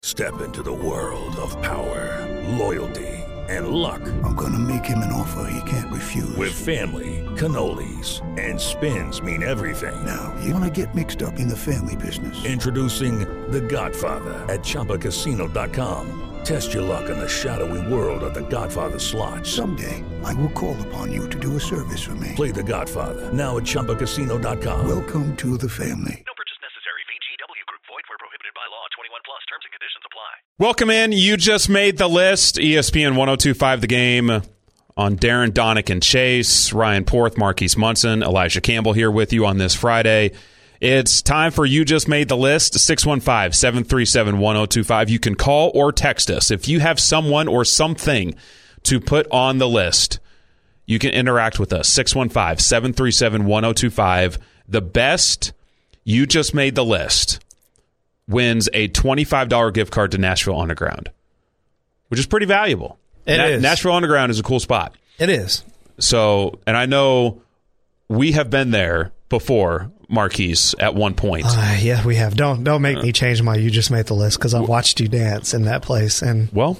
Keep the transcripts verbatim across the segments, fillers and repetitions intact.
Step into the world of power, loyalty, and luck. I'm gonna make him an offer he can't refuse. With family, cannolis, and spins mean everything. Now, you wanna get mixed up in the family business. Introducing The Godfather at Chumba Casino dot com. Test your luck in the shadowy world of The Godfather slot. Someday, I will call upon you to do a service for me. Play The Godfather, now at Chumba Casino dot com. Welcome to the family. No purchase necessary. V G W Group. Void where prohibited by law. twenty-one plus. Terms and conditions apply. Welcome in. You just made the list. E S P N one oh two point five The Game on Darren, Donick, and Chase. Ryan Porth, Marquise Munson, Elijah Campbell here with you on this Friday. It's time for You Just Made the List. six one five, seven three seven, one oh two five. You can call or text us. If you have someone or something to put on the list, you can interact with us. six one five, seven three seven, one oh two five. The best You Just Made the List wins a twenty-five dollars gift card to Nashville Underground, which is pretty valuable. It Na- is. Nashville Underground is a cool spot. It is. So, and I know we have been there before, Marquise, at one point. Uh, yeah, we have. Don't don't make me change my You Just Made the List because I watched you dance in that place. And Well,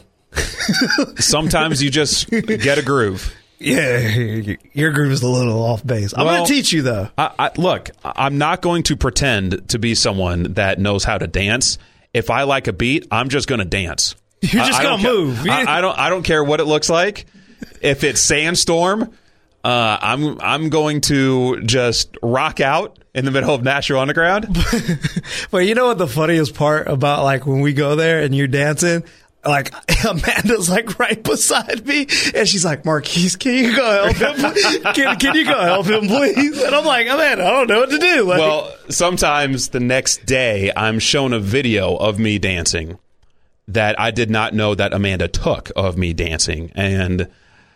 sometimes you just get a groove. yeah, your groove is a little off base. I'm Well, going to teach you, though. I, I, look, I'm not going to pretend to be someone that knows how to dance. If I like a beat, I'm just going to dance. You're just I- I going don't to ca- move. I, I don't. I don't care what it looks like. If it's Sandstorm, uh, I'm I'm going to just rock out in the middle of Nashville Underground. But you know what the funniest part about, like, when we go there and you're dancing? Like, Amanda's, like, right beside me, and she's like, Marquise, can you go help him? Can, can you go help him, please? And I'm like, Amanda, I don't know what to do. Like, Well, sometimes the next day I'm shown a video of me dancing that I did not know that Amanda took of me dancing, and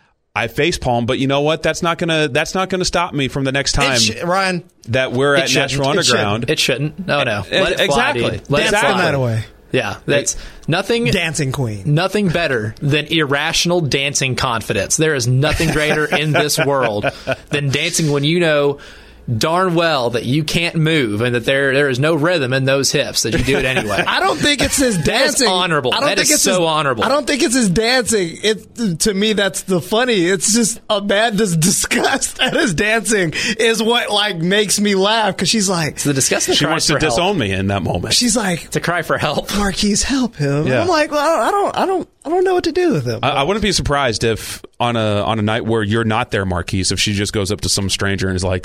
I facepalm. But you know what? That's not gonna. That's not gonna stop me from the next time it sh- Ryan, that we're It at shouldn't. Nashville It Underground. It shouldn't. No, no. Eh, Let it fly, exactly. dude. Let dance it the fly. night away. Yeah, that's nothing. Dancing queen. Nothing better than irrational dancing confidence. There is nothing greater in this world than dancing when you know darn well that you can't move and that there there is no rhythm in those hips, that you do it anyway. I don't think it's his dancing. honorable. I don't That think is it's so his, honorable. I don't think it's his dancing. It to me that's the funny. It's just Amanda's disgust at his dancing is what like makes me laugh because she's like It's the disgusting She cry wants to for help. disown me in that moment. she's like It's a cry for help. Marquise, help him. Yeah. I'm like, well, I don't, I don't, I don't know what to do with him. I, I wouldn't be surprised if on a on a night where you're not there, Marquise, if she just goes up to some stranger and is like,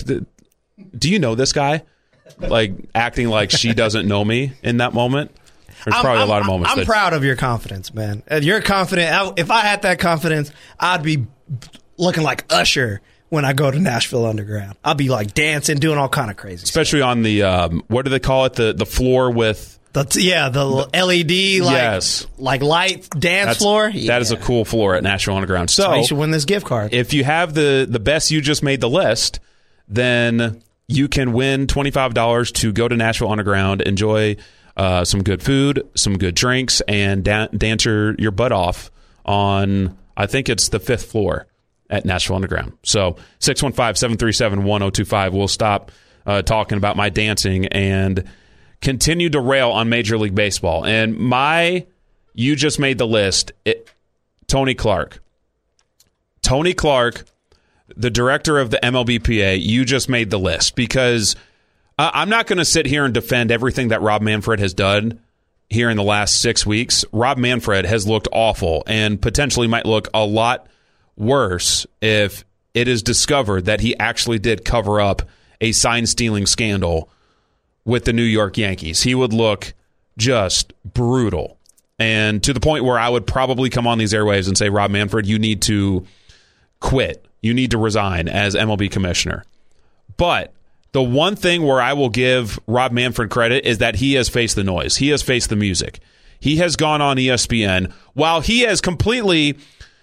"Do you know this guy?" Like acting like she doesn't know me in that moment. There's I'm- probably I'm, a lot of moments. I'm that, proud of your confidence, man. And you're confident. I, if I had that confidence, I'd be looking like Usher when I go to Nashville Underground. I'll be like dancing, doing all kind of crazy stuff. especially on the um, what do they call it? The the floor with The, yeah, the L E D, like, Yes. like light dance that's, floor. That is a cool floor at Nashville Underground. So you should win this gift card. if you have the the best You Just Made the List, then you can win twenty-five dollars to go to Nashville Underground, enjoy uh, some good food, some good drinks, and da- dance your, your butt off on, I think it's the fifth floor at Nashville Underground. So six one five, seven three seven, one oh two five. We'll stop uh, talking about my dancing and continue to rail on Major League Baseball. And my You Just Made the List, it, Tony Clark. Tony Clark, the director of the M L B P A, you just made the list because uh, I'm not going to sit here and defend everything that Rob Manfred has done here in the last six weeks. Rob Manfred has looked awful and potentially might look a lot worse if it is discovered that he actually did cover up a sign-stealing scandal with the New York Yankees. He would look just brutal. And to the point where I would probably come on these airwaves and say, Rob Manfred, you need to quit. You need to resign as M L B commissioner. But the one thing where I will give Rob Manfred credit is that he has faced the noise. He has faced the music. He has gone on E S P N while he has completely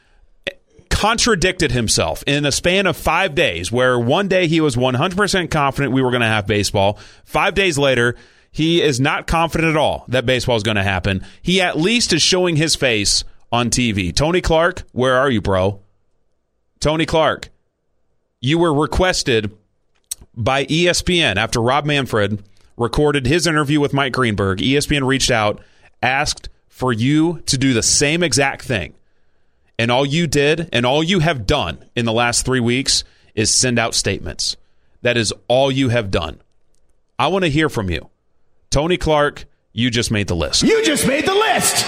contradicted himself in a span of five days, where one day he was one hundred percent confident we were going to have baseball. Five days later, he is not confident at all that baseball is going to happen. He at least is showing his face on T V. Tony Clark, where are you, bro? Tony Clark, you were requested by E S P N after Rob Manfred recorded his interview with Mike Greenberg. E S P N reached out, asked for you to do the same exact thing. And all you did and all you have done in the last three weeks is send out statements. That is all you have done. I want to hear from you. Tony Clark, you just made the list. You just made the list.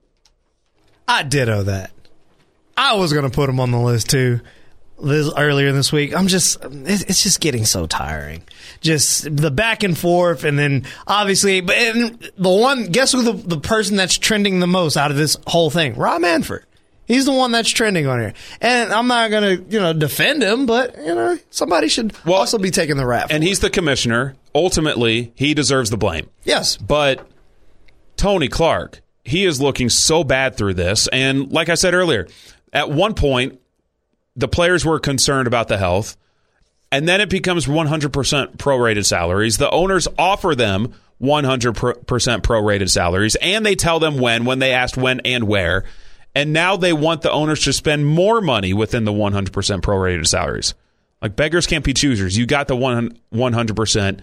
I ditto that. I was going to put him on the list too. This, earlier this week, I'm just, it's just getting so tiring. Just the back and forth, and then obviously, but and the one, guess who the, the person that's trending the most out of this whole thing? Rob Manfred. He's the one that's trending on here. And I'm not going to, you know, defend him, but, you know, somebody should well, also be taking the rap. And he's the commissioner. Ultimately, he deserves the blame. Yes. But Tony Clark, he is looking so bad through this. And like I said earlier, at one point, the players were concerned about the health, and then it becomes one hundred percent prorated salaries. The owners offer them one hundred percent prorated salaries, and they tell them when, when they asked when and where. And now they want the owners to spend more money within the one hundred percent prorated salaries. Like, beggars can't be choosers. You got the one hundred percent.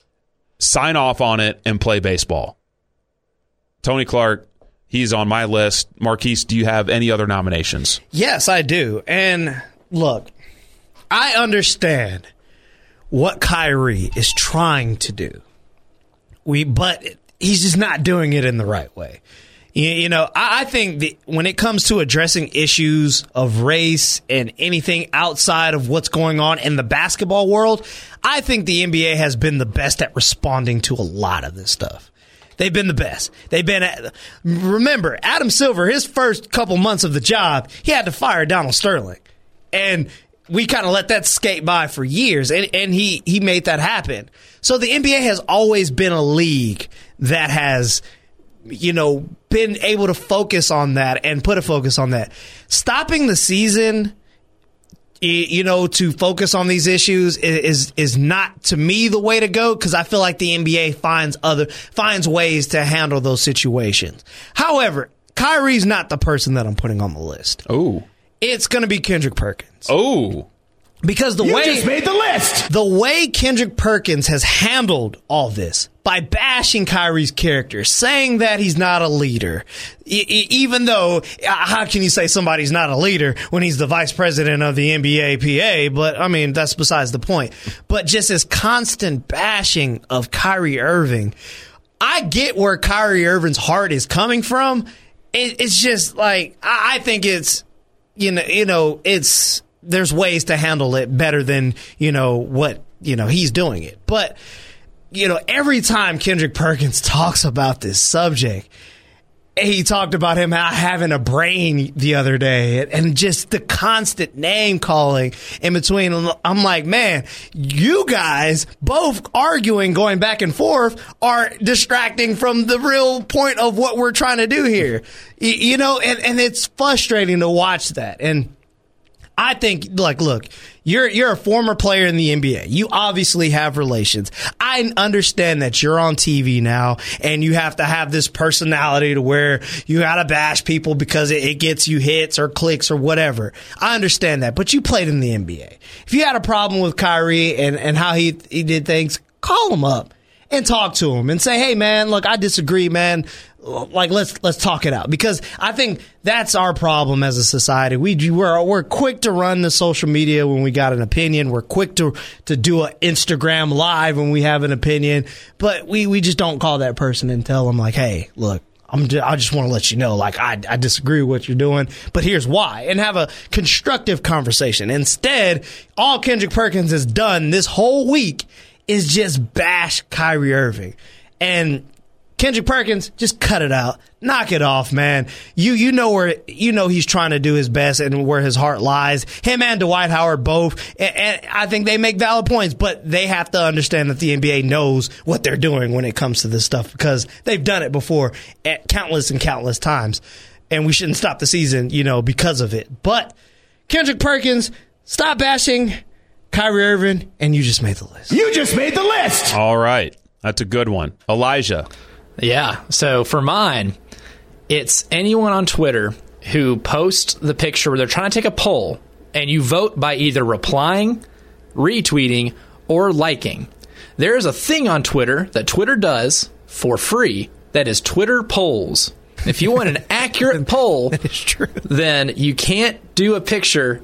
Sign off on it and play baseball. Tony Clark, he's on my list. Marquise, do you have any other nominations? Yes, I do. And look, I understand what Kyrie is trying to do. We, but he's just not doing it in the right way. You, you know, I, I think that when it comes to addressing issues of race and anything outside of what's going on in the basketball world, I think the N B A has been the best at responding to a lot of this stuff. They've been the best. They've been at, remember, Adam Silver, his first couple months of the job, he had to fire Donald Sterling. And we kind of let that skate by for years, and, and he, he made that happen. So the N B A has always been a league that has, you know, been able to focus on that and put a focus on that. Stopping the season, you know, to focus on these issues is is not, to me, the way to go, because I feel like the N B A finds other finds ways to handle those situations. However, Kyrie's not the person that I'm putting on the list. Oh, it's going to be Kendrick Perkins. Oh, because the you way you just made the list. The way Kendrick Perkins has handled all this by bashing Kyrie's character, saying that he's not a leader, e- e- even though, how can you say somebody's not a leader when he's the vice president of the N B A P A? But, I mean, that's besides the point. But just his constant bashing of Kyrie Irving, I get where Kyrie Irving's heart is coming from. It, it's just like, I, I think it's, you know, you know, it's, there's ways to handle it better than, you know, what, you know, he's doing it. But, you know, every time Kendrick Perkins talks about this subject, he talked about him having a brain the other day, and just the constant name calling in between. I'm like, man, you guys both arguing, going back and forth, are distracting from the real point of what we're trying to do here. You know, and, and it's frustrating to watch that. And I think, like, look, you're you're a former player in the N B A. You obviously have relations. I understand that you're on T V now, and you have to have this personality to where you got to bash people because it, it gets you hits or clicks or whatever. I understand that, but you played in the N B A. If you had a problem with Kyrie and, and how he he did things, call him up and talk to him and say, hey, man, look, I disagree, man. Like, let's let's talk it out, because I think that's our problem as a society. We we're we're quick to run the social media when we got an opinion. We're quick to to do an Instagram live when we have an opinion, but we, we just don't call that person and tell them, like, hey, look, I'm just, I just want to let you know, like, I I disagree with what you're doing, but here's why, and have a constructive conversation. Instead, all Kendrick Perkins has done this whole week is just bash Kyrie Irving. And Kendrick Perkins, just cut it out. Knock it off, man. You you know where you know he's trying to do his best and where his heart lies. Him and Dwight Howard both, and, and I think they make valid points, but they have to understand that the N B A knows what they're doing when it comes to this stuff, because they've done it before at countless and countless times, and we shouldn't stop the season, you know, because of it. But Kendrick Perkins, stop bashing Kyrie Irving, and you just made the list. You just made the list. All right. That's a good one. Elijah. Yeah. So for mine, it's anyone on Twitter who posts the picture where they're trying to take a poll, and you vote by either replying, retweeting, or liking. There is a thing on Twitter that Twitter does for free that is Twitter polls. If you want an accurate poll, That is true. then you can't do a picture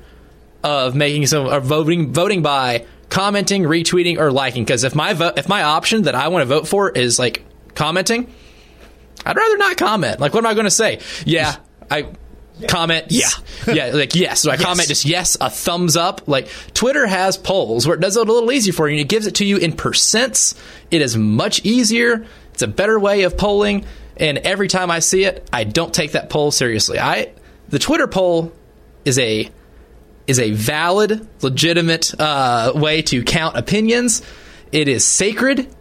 of making some or voting voting by commenting, retweeting, or liking. Because if my vote, if my option that I want to vote for is like commenting, I'd rather not comment. Like, what am I going to say? Yeah, I comment. Yeah, yeah, like yes. So I Yes. comment just yes, a thumbs up. Like Twitter has polls where it does it a little easy for you, and it gives it to you in percents. It is much easier. It's a better way of polling. And every time I see it, I don't take that poll seriously. I the Twitter poll is a is a valid, legitimate uh, way to count opinions. It is sacred,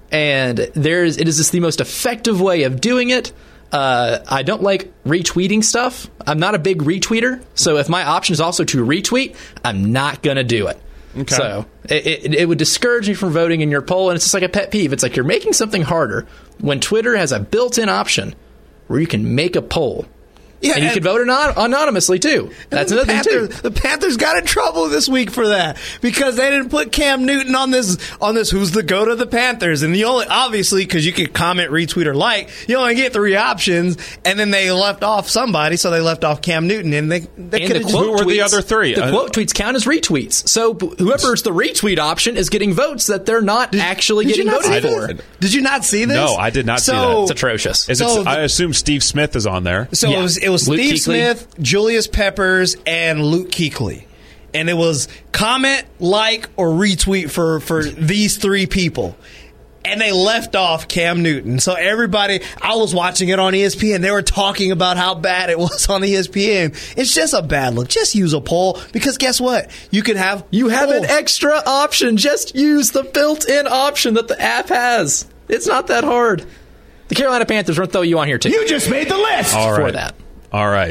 and there's it is just the most effective way of doing it. Uh, I don't like retweeting stuff. I'm not a big retweeter, so if my option is also to retweet, I'm not gonna do it. Okay. So it, it, it would discourage me from voting in your poll, and it's just like a pet peeve. It's like you're making something harder when Twitter has a built-in option where you can make a poll. Yeah, and you and- can vote anon- anonymously, too. That's the another thing, too. Panthers, the Panthers got in trouble this week for that because they didn't put Cam Newton on this on this who's the GOAT of the Panthers. And the only obviously because you could comment, retweet, or like, you only get three options. And then they left off somebody, so they left off Cam Newton, and they they And could the have. Who were the other three? The Uh, quote tweets count as retweets. So b- whoever's the retweet option is getting votes that they're not actually Did you getting not voted see for. this? Did you not see this? No, I did not see So- that. It's atrocious. Is So it, the- I assume Steve Smith is on there. So Yeah. it was it was Luke Steve Kuechly. Smith, Julius Peppers, and Luke Kuechly. And it was comment, like, or retweet for, for these three people. And they left off Cam Newton. So everybody, I was watching it on E S P N. They were talking about how bad it was on E S P N. It's just a bad look. Just use a poll because guess what? You can have You have an poll. extra option. Just use the built-in option that the app has. It's not that hard. The Carolina Panthers are going to throw you on here, too. You just made the list. All for right. that. All right.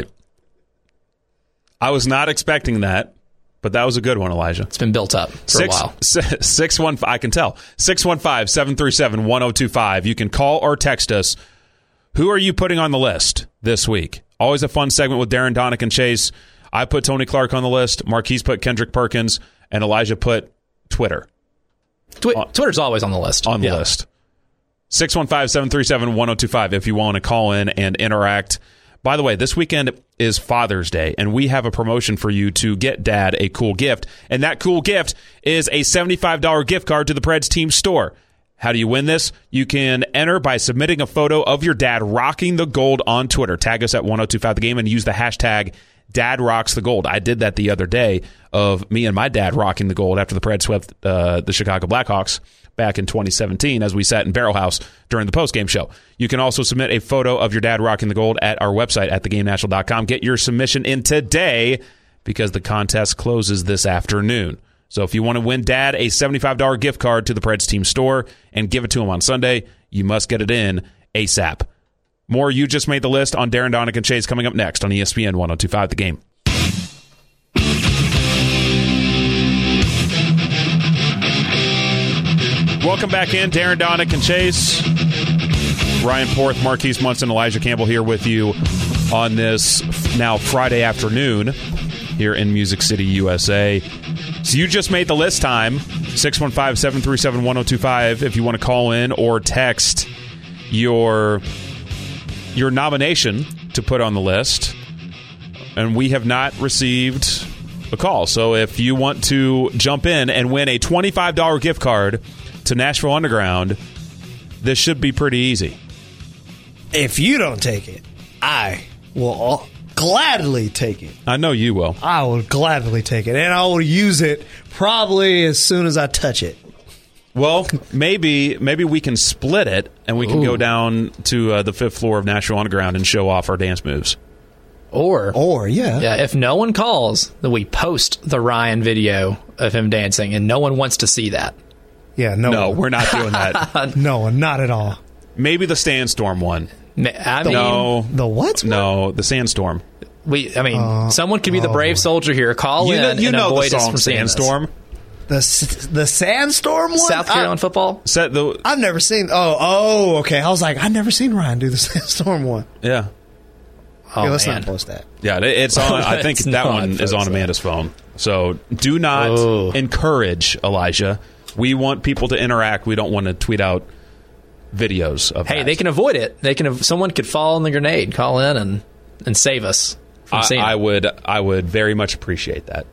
I was not expecting that, but that was a good one, Elijah. It's been built up for Six, a while. s- six one, I can tell. six one five, seven three seven, one oh two five. You can call or text us. Who are you putting on the list this week? Always a fun segment with Darren, Donick, and Chase. I put Tony Clark on the list. Marquise put Kendrick Perkins. And Elijah put Twitter Twi- Twitter's always on the list. on the Yeah. list. six one five, seven three seven, one oh two five if you want to call in and interact. By the way, this weekend is Father's Day, and we have a promotion for you to get Dad a cool gift. And that cool gift is a seventy-five dollars gift card to the Preds team store. How do you win this? You can enter by submitting a photo of your dad rocking the gold on Twitter. Tag us at one oh two five the game and use the hashtag Dad Rocks the Gold. I did that the other day of me and my dad rocking the gold after the Preds swept uh, the Chicago Blackhawks back in twenty seventeen as we sat in Barrel House during the postgame show. You can also submit a photo of your dad rocking the gold at our website at the game national dot com. Get your submission in today because the contest closes this afternoon. So if you want to win Dad a seventy-five dollars gift card to the Preds team store and give it to him on Sunday, you must get it in ASAP. More You Just Made the List on Darren, Donick, and Chase coming up next on E S P N one oh two five The Game. Welcome back in, Darren, Donick, and Chase. Ryan Porth, Marquise Munson, Elijah Campbell here with you on this now Friday afternoon here in Music City, U S A. So you just made the list time, six one five, seven three seven, one oh two five if you want to call in or text your, your nomination to put on the list. And we have not received a call. So if you want to jump in and win a twenty-five dollars gift card to Nashville Underground, this should be pretty easy. If you don't take it, I will gladly take it. I know you will. I will gladly take it, and I will use it probably as soon as I touch it. Well, maybe maybe we can split it, and we can Ooh. go down to uh, the fifth floor of Nashville Underground and show off our dance moves. Or, Or, yeah. yeah, if no one calls, then we post the Ryan video of him dancing, and no one wants to see that. Yeah, no. No, one. we're not doing that. No, not at all. Maybe the Sandstorm one. Ma- I mean, No, The what? no, the Sandstorm. we. I mean, someone could be the brave soldier here. Call You in know, you and know avoid the us song from seeing this. Sandstorm. The s- the Sandstorm one? South Carolina I, football. Set the I've never seen. Oh, oh, okay. I was like, I've never seen Ryan do the Sandstorm one. yeah. Oh, Okay, let's man. not post that. Yeah, it- it's on. I think It's that not, one is folks. on Amanda's phone. So do not Oh. encourage Elijah. We want people to interact. We don't want to tweet out videos of Hey, that. they can avoid it. They can. Someone could fall on the grenade, call in, and and save us from I, seeing I it. would I would very much appreciate that.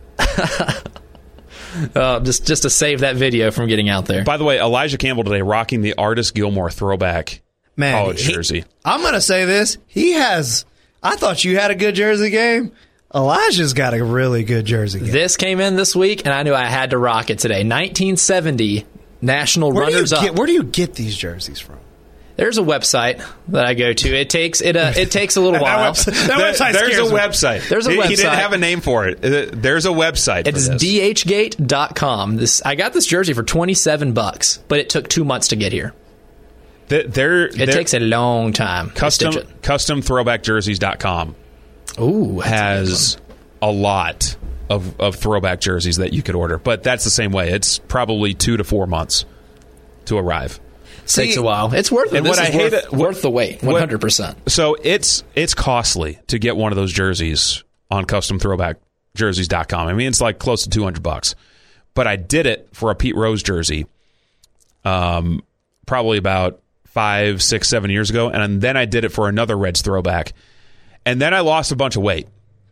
Uh, just just to save that video from getting out there. By the way, Elijah Campbell today rocking the Artis Gilmore throwback Man, college he- jersey. I'm going to say this. He has, I thought you had a good jersey game. Elijah's got a really good jersey game. This came in this week, and I knew I had to rock it today. nineteen seventy National Where do, you Runners Up. get, where do you get these jerseys from? There's a website that I go to. It takes it. Uh, it takes a little while. That website, that There- website there's a scares me. website. There's a he, He website. didn't have a name for it. Uh, There's a website. It's for this. d h gate dot com. This I got this jersey for twenty-seven bucks, but it took two months to get here. Th- There, It takes a long time. to custom stitch it. custom throwback jerseys dot com Ooh, that's a good has a lot of, of throwback jerseys that you could order, but that's the same way. It's probably two to four months to arrive. takes a while. It's worth it. And This what is I hate worth, it- worth the wait. what- One hundred percent. So it's it's costly to get one of those jerseys on custom throwback jerseys dot com. I mean, it's like close to two hundred bucks. But I did it for a Pete Rose jersey um, probably about five, six, seven years ago. And then I did it for another Reds throwback. And then I lost a bunch of weight.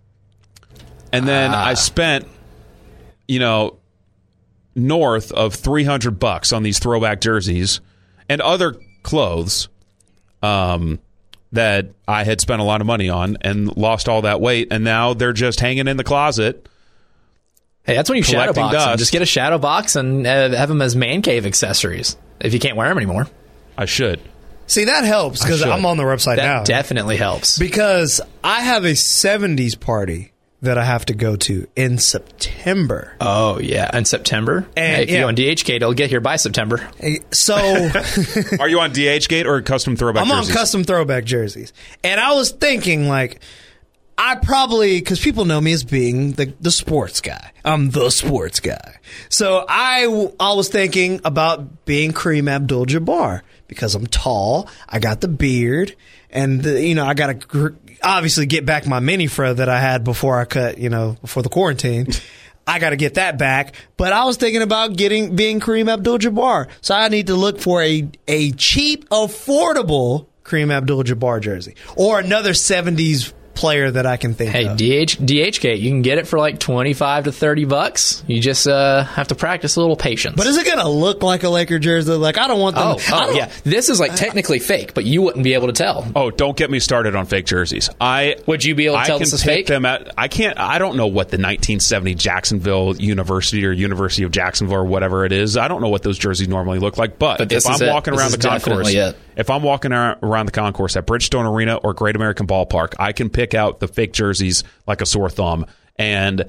And then Ah. I spent, you know, north of three hundred bucks on these throwback jerseys and other clothes um, that I had spent a lot of money on and lost all that weight. And now they're just hanging in the closet. Hey, that's when you shadow Collecting box them. dust. Just get a shadow box and uh, have them as man cave accessories if you can't wear them anymore. I should. See, that helps because I should. I'm on the website That now. definitely helps. Because I have a seventies party that I have to go to in September. Oh, yeah. In September? And, hey, if yeah. you go on D H K, it'll get here by September. So Are you on DHgate or custom throwback I'm jerseys? on custom throwback jerseys. And I was thinking, like, I probably, because people know me as being the, the sports guy. I'm the sports guy. So I, w- I was thinking about being Kareem Abdul-Jabbar because I'm tall, I got the beard, and, the, you know, I got to gr- obviously get back my mini fro that I had before I cut, you know, before the quarantine. I got to get that back. But I was thinking about getting being Kareem Abdul-Jabbar. So I need to look for a, a cheap, affordable Kareem Abdul-Jabbar jersey or another seventies player that I can think Hey, of. D H, DHgate, you can get it for like twenty-five to thirty bucks. You just uh, have to practice a little patience. But is it going to look like a Laker jersey? Like, I don't want them. Oh, I oh don't- yeah. This is like technically fake, but you wouldn't be able to tell. Oh, don't get me started on fake jerseys. I Would you be able to I tell can this is pick fake? them at. I can't. I don't know what the nineteen seventy Jacksonville University or University of Jacksonville or whatever it is. I don't know what those jerseys normally look like. But, But this if is I'm it. walking This around is the concourse, definitely it. if I'm walking ar- around the concourse at Bridgestone Arena or Great American Ballpark, I can pick out the fake jerseys like a sore thumb, and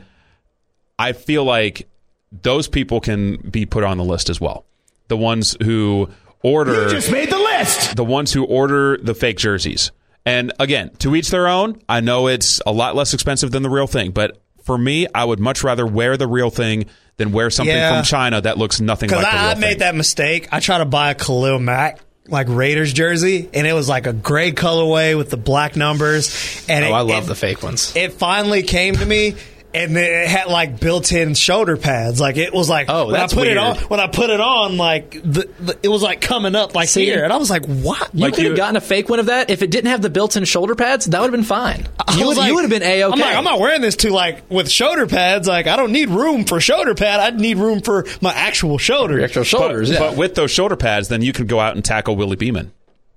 I feel like those people can be put on the list as well. The ones who order You just made the list. the ones who order the fake jerseys. And again, to each their own. I know it's a lot less expensive than the real thing, but for me, I would much rather wear the real thing than wear something Yeah. from China that looks nothing like Because the real I, I thing. made that mistake. I tried to buy a Khalil Mack like Raiders jersey, and it was like a gray colorway with the black numbers. And Oh, it, I love it, the fake ones. It finally came to me, and it had like built-in shoulder pads. Like it was like Oh, when that's I put weird. it on. When I put it on, like the, the, it was like coming up like See? here, and I was like, "What?" You Like could have you- gotten a fake one of that if it didn't have the built-in shoulder pads. That would have been fine. I You was would, like- you would have been a okay. I'm like, I'm not wearing this to like with shoulder pads. Like I don't need room for shoulder pad. I need room for my actual shoulder. Your actual but, shoulders. yeah. but with those shoulder pads, then you can go out and tackle Willie Beeman.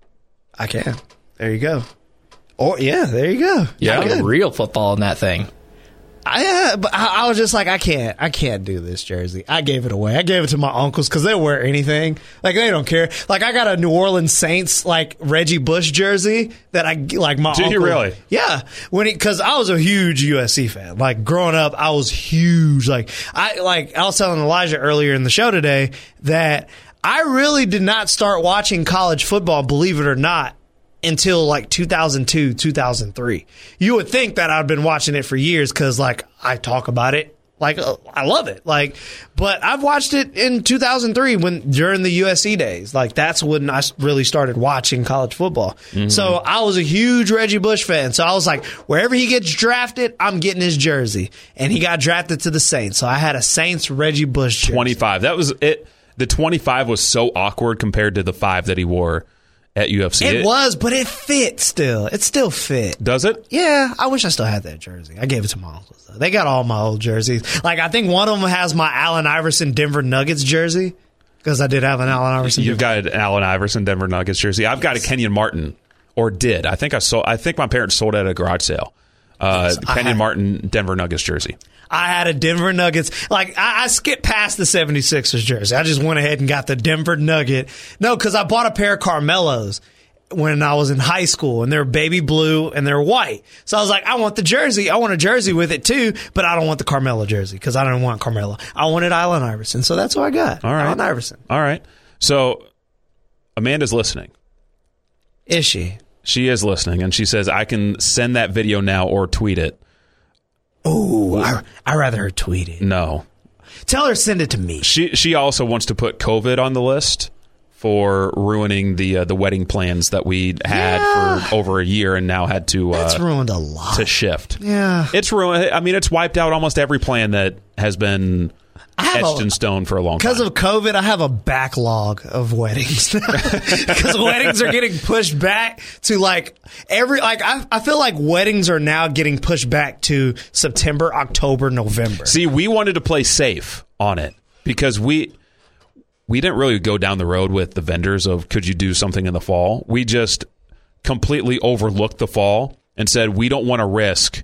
I can. There you go. Oh yeah, there you go. yeah, Good. real football in that thing. I, yeah, but I, I was just like, I can't, I can't do this jersey. I gave it away. I gave it to my uncles because they'll wear anything. Like they don't care. Like I got a New Orleans Saints like Reggie Bush jersey that I like my. Did you uncle, really? Yeah, when because I was a huge U S C fan. Like growing up, I was huge. Like I like I was telling Elijah earlier in the show today that I really did not start watching college football, believe it or not, until like two thousand two, two thousand three. You would think that I've been watching it for years because like I talk about it. Like uh, I love it. Like, but I've watched it in two thousand three when during the U S C days. Like that's when I really started watching college football. Mm-hmm. So I was a huge Reggie Bush fan. So I was like, wherever he gets drafted, I'm getting his jersey. And he got drafted to the Saints. So I had a Saints Reggie Bush jersey. twenty-five. That was it. the twenty-five was so awkward compared to the five that he wore at U F C. It, it was, but it fit still. It still fit. Does it? Yeah, I wish I still had that jersey. I gave it to my uncles. They got all my old jerseys. Like, I think one of them has my Allen Iverson Denver Nuggets jersey, because I did have an Allen Iverson. You've got an Allen Iverson Denver Nuggets jersey. I've got a Kenyon Martin, or did. I think I sold. I think my parents sold it at a garage sale. Uh, Yes, Kenyon had, Martin Denver Nuggets jersey. I had a Denver Nuggets. Like, I, I skipped past the seventy-sixers jersey. I just went ahead and got the Denver Nugget. No, because I bought a pair of Carmelos when I was in high school, and they're baby blue and they're white. So I was like, I want the jersey. I want a jersey with it too, but I don't want the Carmelo jersey because I don't want Carmelo. I wanted Allen Iverson, so that's what I got. All right. Allen Iverson. All right. So Amanda's listening. Is she? She is listening, and she says, I can send that video now or tweet it. Oh, I I rather her tweet it. No. Tell her send it to me. She she also wants to put COVID on the list for ruining the uh, the wedding plans that we had Yeah. for over a year and now had to uh, That's ruined a lot. to shift. Yeah. It's ruined. I mean, it's wiped out almost every plan that has been I have etched a- in stone for a long time. Because of COVID, I have a backlog of weddings now. Because weddings are getting pushed back to like every like I, I feel like weddings are now getting pushed back to September, October, November. See, we wanted to play safe on it because we we didn't really go down the road with the vendors of could you do something in the fall. We just completely overlooked the fall and said we don't want to risk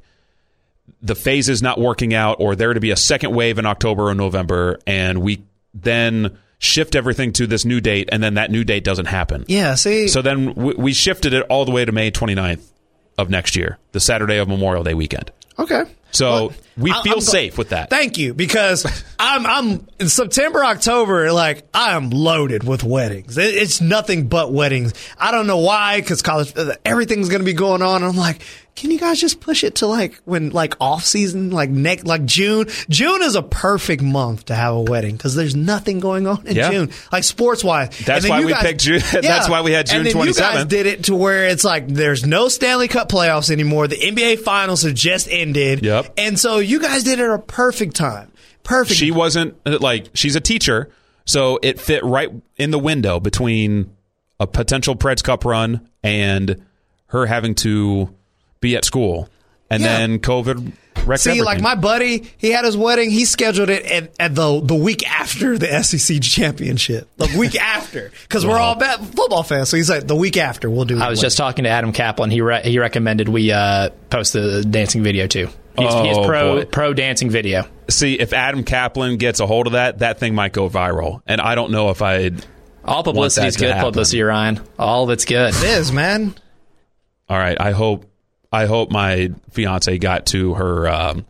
the phases not working out or there to be a second wave in October or November, and we then shift everything to this new date, and then that new date doesn't happen. Yeah, see. So then we, we shifted it all the way to May twenty-ninth of next year, the Saturday of Memorial Day weekend. Okay. So Well, we I- feel I'm go- safe with that. Thank you, because I'm I'm in September, October, like I am loaded with weddings. It, it's nothing but weddings. I don't know why, because college everything's going to be going on. I'm like, can you guys just push it to like when like off season, like next like June? June is a perfect month to have a wedding because there's nothing going on in Yeah. June, like sports wise. That's why we picked June- that's why we had June and then you guys twenty-seventh. did it to where it's like there's no Stanley Cup playoffs anymore. The N B A Finals have just ended. Yep. And so you guys did it at a perfect time. Perfect. She wasn't uh, like she's a teacher, so it fit right in the window between a potential Preds Cup run and her having to be at school, and Yeah. then COVID wrecked See, everything. like my buddy, he had his wedding. He scheduled it at, at the the week after the S E C championship. The week after, because we're all bet football fans. So he's like, the week after, we'll do. I was just talking to Adam Kaplan. He re- he recommended we uh, post the dancing video too. He's, he's Oh, pro boy. pro dancing video. See, if Adam Kaplan gets a hold of that, that thing might go viral, and I don't know if I'd. All publicity is that to good happen. publicity, Ryan. All of it's good. It is, man. All right, I hope I hope my fiance got to her um,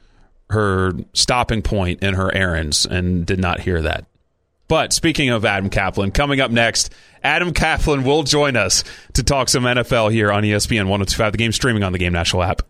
her stopping point in her errands and did not hear that. But speaking of Adam Kaplan, coming up next, Adam Kaplan will join us to talk some N F L here on E S P N one oh two point five The Game, streaming on the Game National app.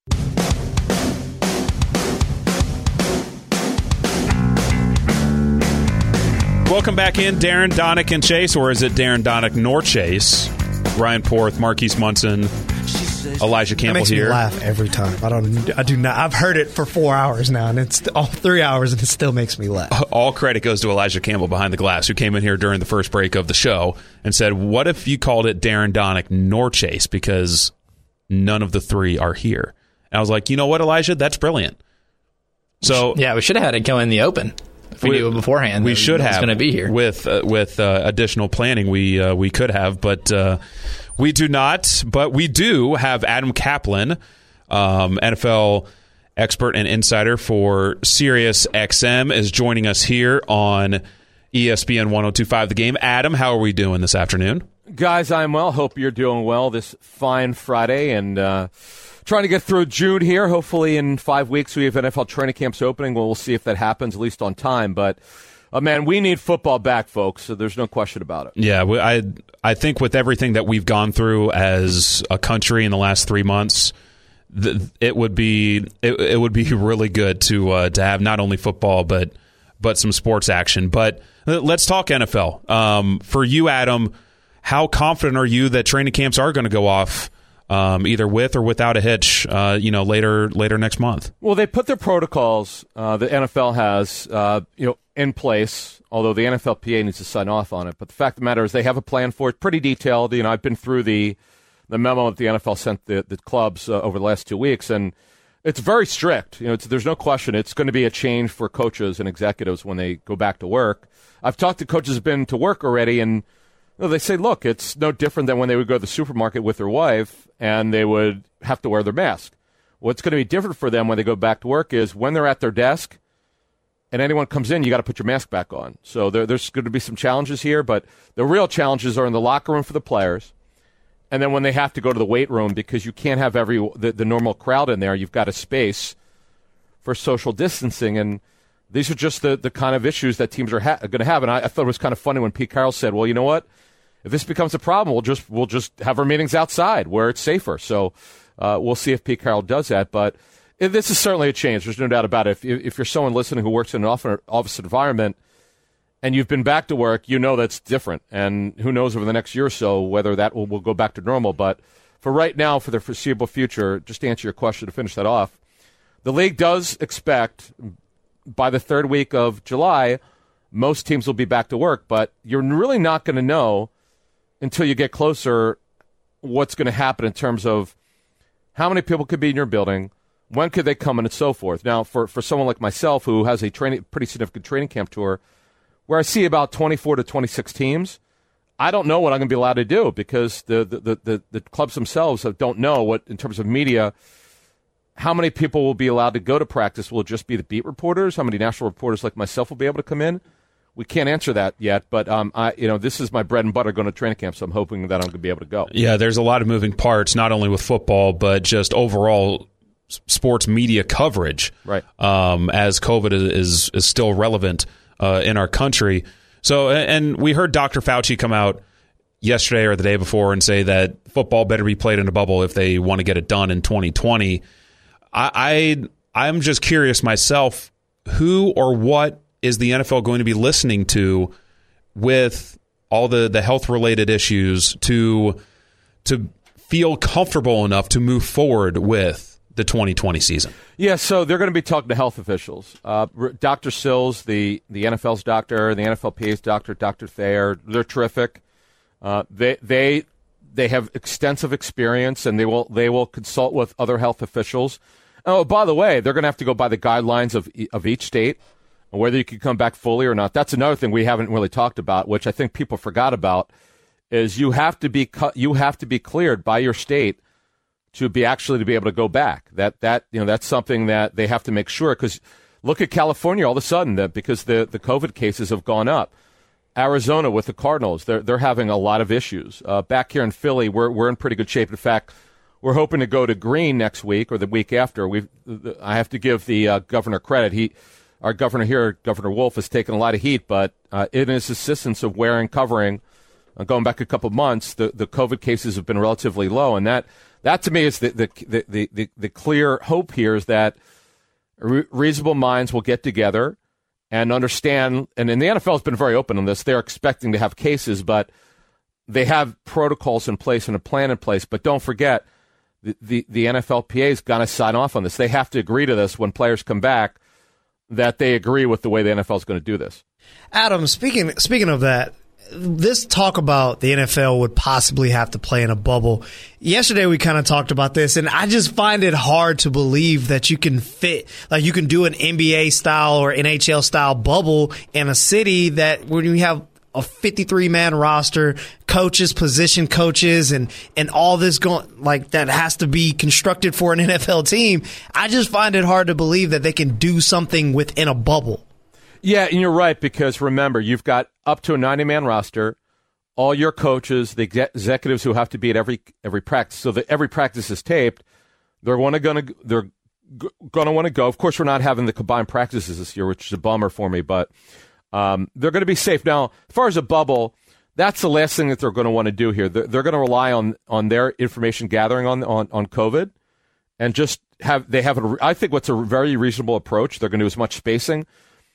Welcome back in, Darren, Donick, and Chase, or is it Darren, Donick, nor Chase? Ryan Porth, Marquise Munson, Elijah It Campbell makes here. me laugh every time. I don't. I do not. I've heard it for four hours now, and it's all three hours, and it still makes me laugh. All credit goes to Elijah Campbell behind the glass, who came in here during the first break of the show and said, what if you called it Darren, Donick, nor Chase, because none of the three are here? And I was like, you know what, Elijah? That's brilliant. So Yeah, we should have had it go in the open if we, We- knew it beforehand. we that should it was have going to be here. with uh, with uh, additional planning. We uh, we could have, but uh, we do not. But we do have Adam Kaplan, um, N F L expert and insider for Sirius X M, is joining us here on E S P N one oh two point five The Game. Adam, how are we doing this afternoon? Guys, I'm well. Hope you're doing well this fine Friday, and uh, trying to get through June here. Hopefully in five weeks we have N F L training camps opening. Well, we'll see if that happens, at least on time. But, uh, man, we need football back, folks, so there's no question about it. Yeah, we- I I think with everything that we've gone through as a country in the last three months, th- it would be it, it would be really good to uh, to have not only football but but some sports action. But let's talk N F L. Um, for you, Adam, how confident are you that training camps are going to go off um, either with or without a hitch, uh, you know, later later next month. Well, they put their protocols uh, the N F L has, uh, you know, in place. Although the N F L P A needs to sign off on it, but the fact of the matter is they have a plan for it, pretty detailed. You know, I've been through the the memo that the N F L sent the the clubs uh, over the last two weeks, and it's very strict. You know, it's, there's no question it's going to be a change for coaches and executives when they go back to work. I've talked to coaches who've been to work already, and you know, they say, look, it's no different than when they would go to the supermarket with their wife and they would have to wear their mask. What's going to be different for them when they go back to work is when they're at their desk and anyone comes in, you got to put your mask back on. So there, there's going to be some challenges here, but the real challenges are in the locker room for the players. And then when they have to go to the weight room, because you can't have every the, the normal crowd in there, you've got a space for social distancing. And these are just the, the kind of issues that teams are ha- going to have. And I, I thought it was kind of funny when Pete Carroll said, well, you know what? If this becomes a problem, we'll just we'll just have our meetings outside where it's safer. So uh, we'll see if Pete Carroll does that. But it, this is certainly a change. There's no doubt about it. If, if you're someone listening who works in an office, office environment and you've been back to work, you know that's different. And who knows over the next year or so whether that will, will go back to normal. But for right now, for the foreseeable future, just to answer your question to finish that off, the league does expect by the third week of July, most teams will be back to work. But you're really not going to know until you get closer what's going to happen in terms of how many people could be in your building, when could they come in, and so forth. Now, for, for someone like myself who has a training, pretty significant training camp tour where I see about twenty-four to twenty-six teams, I don't know what I'm going to be allowed to do because the, the, the, the, the clubs themselves don't know what, in terms of media, how many people will be allowed to go to practice. Will it just be the beat reporters? How many national reporters like myself will be able to come in? We can't answer that yet, but um, I, you know, this is my bread and butter going to training camp, so I'm hoping that I'm going to be able to go. Yeah, there's a lot of moving parts, not only with football, but just overall sports media coverage. Right. Um, as COVID is is still relevant uh, in our country. So, and we heard Doctor Fauci come out yesterday or the day before and say that football better be played in a bubble if they want to get it done in twenty twenty. I, I I'm just curious myself, who or what is the N F L going to be listening to with all the, the health-related issues to to feel comfortable enough to move forward with the twenty twenty season? Yeah, so they're going to be talking to health officials. Uh, Doctor Sills, the, the N F L's doctor, the N F L P A's doctor, Doctor Thayer, they're terrific. Uh, they they they have extensive experience, and they will they will consult with other health officials. Oh, by the way, they're going to have to go by the guidelines of of each state, whether you can come back fully or not. That's another thing we haven't really talked about, which I think people forgot about, is you have to be cu- you have to be cleared by your state to be actually to be able to go back. That that you know that's something that they have to make sure, because look at California all of a sudden, that because the, the COVID cases have gone up. Arizona with the Cardinals, they're they're having a lot of issues. Uh, back here in Philly, we're we're in pretty good shape. In fact, we're hoping to go to green next week or the week after. We I have to give the uh, governor credit. He Our governor here, Governor Wolf, has taken a lot of heat, but uh, in his insistence of wearing covering, uh, going back a couple of months, the, the COVID cases have been relatively low, and that that to me is the the the the, the clear hope here is that re- reasonable minds will get together and understand. And, and the N F L has been very open on this. They're expecting to have cases, but they have protocols in place and a plan in place. But don't forget, the the, the N F L P A is going to sign off on this. They have to agree to this when players come back, that they agree with the way the N F L is going to do this. Adam, speaking speaking of that, this talk about the N F L would possibly have to play in a bubble. Yesterday we kind of talked about this, and I just find it hard to believe that you can fit, like you can do an N B A style or N H L style bubble in a city that when you have a fifty-three man roster, coaches, position coaches, and, and all this going, like that has to be constructed for an N F L team. I just find it hard to believe that they can do something within a bubble. Yeah, and you're right, because remember, you've got up to a ninety man roster, all your coaches, the executives who have to be at every every practice, so that every practice is taped. They're going to gonna they're going to want to go. Of course, we're not having the combined practices this year, which is a bummer for me, but Um, they're going to be safe. Now, as far as a bubble, that's the last thing that they're going to want to do here. They're, they're going to rely on on their information gathering on, on on COVID, and just have they have a, I think what's a very reasonable approach. They're going to do as much spacing.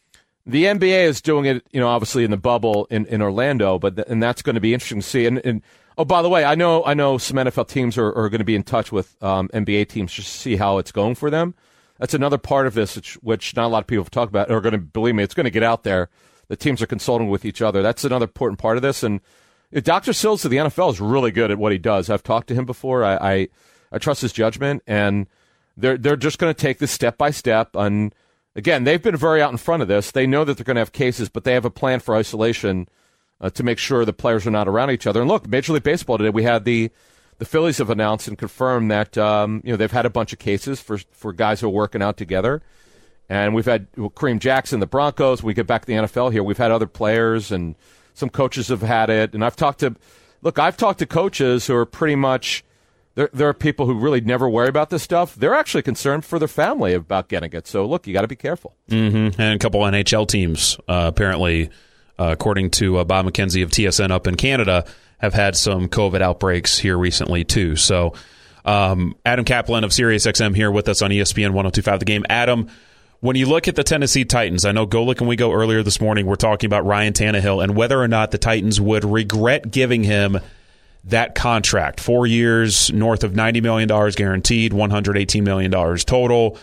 The N B A is doing it, you know, obviously in the bubble in, in Orlando, but th- and that's going to be interesting to see. And, and Oh, by the way, I know I know some N F L teams are, are going to be in touch with um, N B A teams just to see how it's going for them. That's another part of this, which, which not a lot of people have talked about, are going to, believe me, it's going to get out there. The teams are consulting with each other. That's another important part of this. And Doctor Sills of the N F L is really good at what he does. I've talked to him before. I I, I trust his judgment, and they're they're just going to take this step by step. And again, they've been very out in front of this. They know that they're going to have cases, but they have a plan for isolation uh, to make sure the players are not around each other. And look, Major League Baseball today, we had the the Phillies have announced and confirmed that um, you know they've had a bunch of cases for for guys who are working out together. And we've had Kareem Jackson, the Broncos. We get back to the N F L here. We've had other players, and some coaches have had it. And I've talked to, look, I've talked to coaches who are pretty much, there, there are people who really never worry about this stuff. They're actually concerned for their family about getting it. So, look, you got to be careful. Mm-hmm. And a couple N H L teams, uh, apparently, uh, according to uh, Bob McKenzie of T S N up in Canada, have had some COVID outbreaks here recently, too. So, um, Adam Kaplan of SiriusXM here with us on E S P N one oh two point five The Game. Adam, when you look at the Tennessee Titans, I know Golic and we go earlier this morning, we're talking about Ryan Tannehill and whether or not the Titans would regret giving him that contract. Four years, north of ninety million dollars guaranteed, one hundred eighteen million dollars total.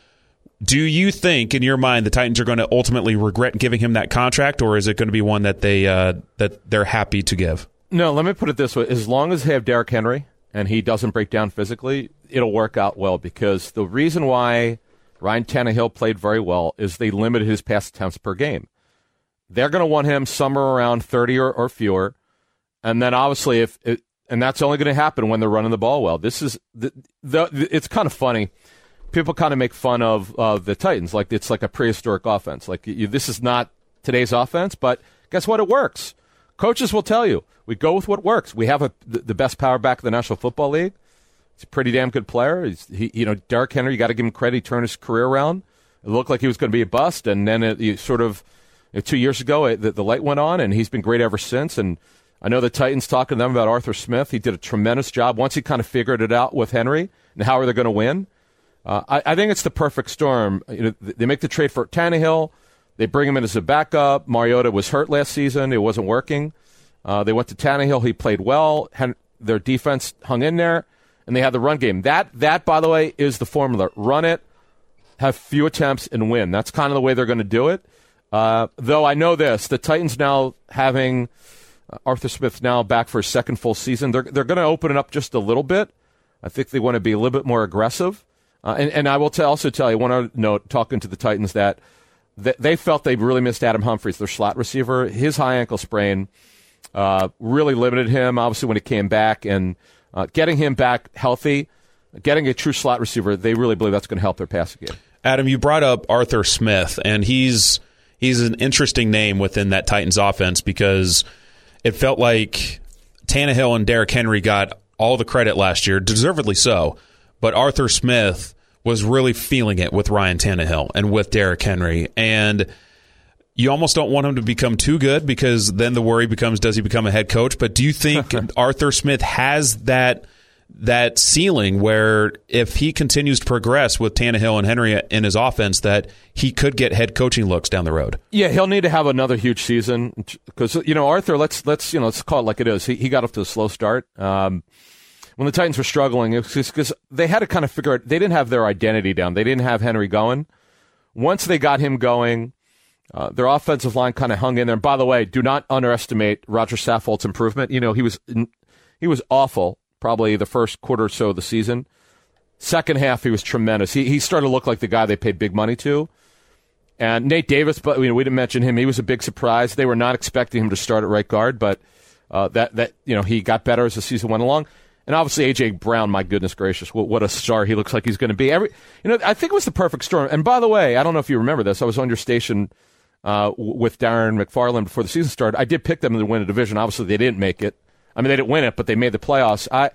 Do you think, in your mind, the Titans are going to ultimately regret giving him that contract, or is it going to be one that, they, uh, that they're happy to give? No, let me put it this way. As long as they have Derrick Henry and he doesn't break down physically, it'll work out well, because the reason why Ryan Tannehill played very well is they limited his pass attempts per game. They're going to want him somewhere around thirty or, or fewer, and then obviously if it, and that's only going to happen when they're running the ball well. This is the, the it's kind of funny. People kind of make fun of uh, the Titans like it's like a prehistoric offense. Like you, this is not today's offense, but guess what? It works. Coaches will tell you we go with what works. We have a, the, the best power back in the National Football League. He's a pretty damn good player. He's, he, you know, Derrick Henry, you got to give him credit. He turned his career around. It looked like he was going to be a bust, and then it, it sort of you know, two years ago, it, the, the light went on, and he's been great ever since. And I know the Titans talking to them about Arthur Smith. He did a tremendous job once he kind of figured it out with Henry and how are they going to win. Uh, I, I think it's the perfect storm. You know, they make the trade for Tannehill. They bring him in as a backup. Mariota was hurt last season. It wasn't working. Uh, they went to Tannehill. He played well. Hen- their defense hung in there. And they had the run game. That, that, by the way, is the formula. Run it, have few attempts, and win. That's kind of the way they're going to do it. Uh, though I know this, the Titans now having uh, Arthur Smith now back for a second full season, they're they're going to open it up just a little bit. I think they want to be a little bit more aggressive. Uh, and, and I will t- also tell you, one other note, talking to the Titans, that th- they felt they really missed Adam Humphries, their slot receiver. His high ankle sprain uh, really limited him, obviously, when he came back. And Uh, getting him back healthy, getting a true slot receiver, they really believe that's going to help their passing game. Adam, you brought up Arthur Smith, and he's he's an interesting name within that Titans offense because it felt like Tannehill and Derrick Henry got all the credit last year, deservedly so, but Arthur Smith was really feeling it with Ryan Tannehill and with Derrick Henry, and you almost don't want him to become too good because then the worry becomes, does he become a head coach? But do you think Arthur Smith has that that ceiling where if he continues to progress with Tannehill and Henry in his offense, that he could get head coaching looks down the road? Yeah, he'll need to have another huge season because, you know, Arthur, let's let's you know let's call it like it is. He he got off to a slow start. Um, when the Titans were struggling, it was because they had to kind of figure out, they didn't have their identity down. They didn't have Henry going. Once they got him going, Uh, their offensive line kind of hung in there. And by the way, do not underestimate Roger Saffold's improvement. You know, he was he was awful probably the first quarter or so of the season. Second half, he was tremendous. He he started to look like the guy they paid big money to. And Nate Davis, but you know, we didn't mention him. He was a big surprise. They were not expecting him to start at right guard, but uh, that that you know he got better as the season went along. And obviously, A J. Brown, my goodness gracious, what, what a star he looks like he's going to be. Every you know, I think it was the perfect storm. And by the way, I don't know if you remember this. I was on your station Uh, with Darren McFarland before the season started. I did pick them to win a division. Obviously, they didn't make it. I mean, they didn't win it, but they made the playoffs. I,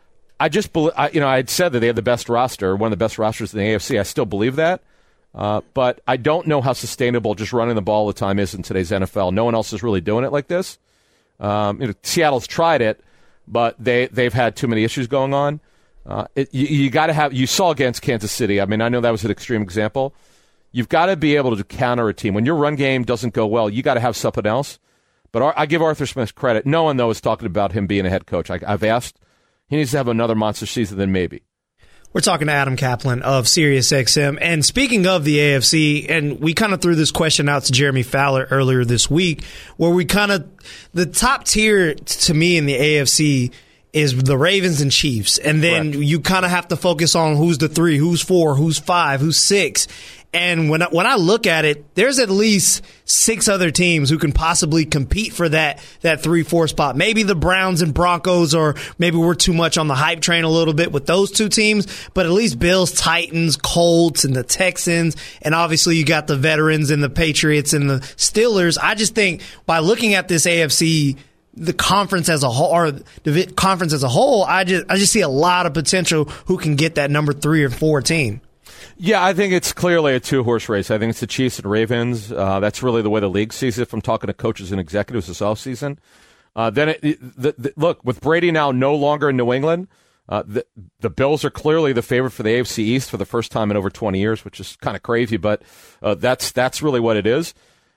I just, believe, I, you know, I had said that they had the best roster, one of the best rosters in the A F C. I still believe that, uh, but I don't know how sustainable just running the ball all the time is in today's N F L. No one else is really doing it like this. Um, you know, Seattle's tried it, but they they've had too many issues going on. Uh, it, you you got to have. You saw against Kansas City. I mean, I know that was an extreme example. You've got to be able to counter a team. When your run game doesn't go well, you got to have something else. But Ar- I give Arthur Smith credit. No one, though, is talking about him being a head coach. I, I've asked. He needs to have another monster season, then maybe. We're talking to Adam Kaplan of SiriusXM. And speaking of the A F C, and we kind of threw this question out to Jeremy Fowler earlier this week, where we kind of, the top tier to me in the A F C is the Ravens and Chiefs. And then Correct. You kind of have to focus on who's the three, who's four, who's five, who's six. And when I, when I look at it, there's at least six other teams who can possibly compete for that that three four spot. Maybe the Browns and Broncos, or maybe we're too much on the hype train a little bit with those two teams. But at least Bills, Titans, Colts, and the Texans, and obviously you got the veterans and the Patriots and the Steelers. I just think by looking at this A F C, the conference as a whole, or the conference as a whole, I just I just see a lot of potential who can get that number three or four team. Yeah, I think it's clearly a two-horse race. I think it's the Chiefs and Ravens. Uh, that's really the way the league sees it from talking to coaches and executives this offseason. Uh, then, it, the, the, look, with Brady now no longer in New England, uh, the, the Bills are clearly the favorite for the A F C East for the first time in over twenty years, which is kind of crazy, but uh, that's that's really what it is.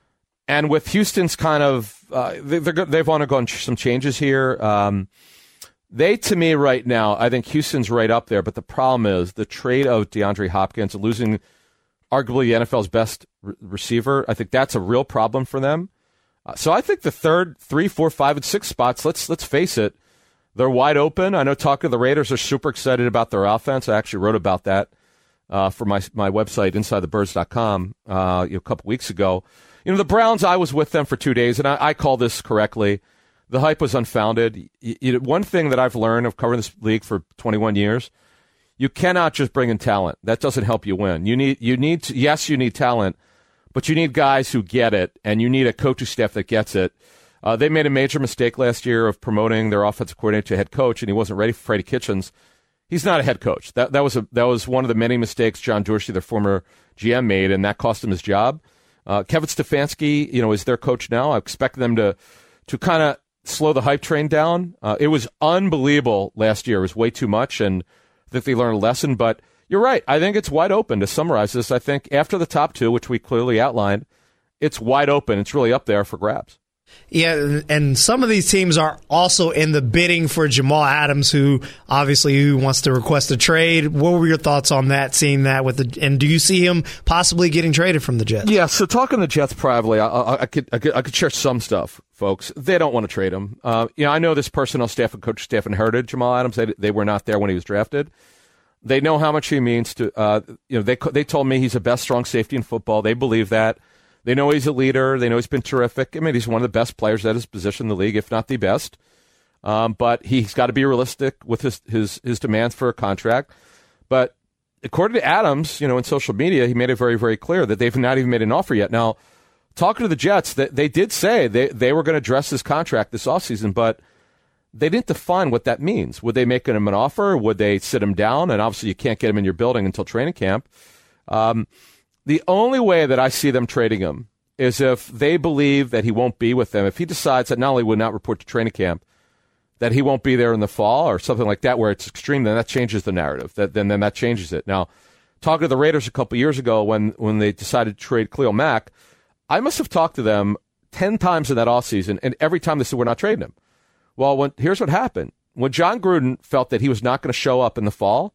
And with Houston's kind of uh, – they, they've undergone some changes here. Um They, to me, right now, I think Houston's right up there, but the problem is the trade of DeAndre Hopkins, losing arguably the N F L's best re- receiver, I think that's a real problem for them. Uh, so I think the third, three, four, five, and six spots, let's let's face it, they're wide open. I know talking to the Raiders are super excited about their offense. I actually wrote about that uh, for my my website, inside the birds dot com, uh, you know, a couple weeks ago. You know, the Browns, I was with them for two days, and I, I call this correctly. The hype was unfounded. You, you, one thing that I've learned of covering this league for twenty-one years, you cannot just bring in talent. That doesn't help you win. You need, you need to, yes, you need talent, but you need guys who get it, and you need a coaching staff that gets it. Uh, they made a major mistake last year of promoting their offensive coordinator to head coach, and he wasn't ready for Freddie Kitchens. He's not a head coach. That that was a that was one of the many mistakes John Dorsey, their former G M, made, and that cost him his job. Uh, Kevin Stefanski, you know, is their coach now. I expect them to to kind of slow the hype train down. Uh, it was unbelievable last year. It was way too much, and I think they learned a lesson. But you're right. I think it's wide open. To summarize this, I think after the top two, which we clearly outlined, it's wide open. It's really up there for grabs. Yeah, and some of these teams are also in the bidding for Jamal Adams, who obviously who wants to request a trade. What were your thoughts on that, seeing that with the, and do you see him possibly getting traded from the Jets? Yeah, so talking to the Jets privately, I, I, I, could, I, could, I could share some stuff, folks. They don't want to trade him. Uh, you know, I know this personnel staff and coach staff inherited Jamal Adams. They, they were not there when he was drafted. They know how much he means to, uh, you know, they, they told me he's the best strong safety in football. They believe that. They know he's a leader. They know he's been terrific. I mean, he's one of the best players at his position in the league, if not the best. Um, but he's got to be realistic with his, his, his demands for a contract. But according to Adams, you know, in social media, he made it very, very clear that they've not even made an offer yet. Now, talking to the Jets, they, they did say they, they were going to address his contract this offseason, but they didn't define what that means. Would they make him an offer? Would they sit him down? And obviously you can't get him in your building until training camp. Um, The only way that I see them trading him is if they believe that he won't be with them. If he decides that not only will not report to training camp, that he won't be there in the fall or something like that where it's extreme, then that changes the narrative. That, then, then that changes it. Now, talking to the Raiders a couple years ago when, when they decided to trade Khalil Mack, I must have talked to them ten times in that offseason, and every time they said, we're not trading him. Well, when, here's what happened. When John Gruden felt that he was not going to show up in the fall,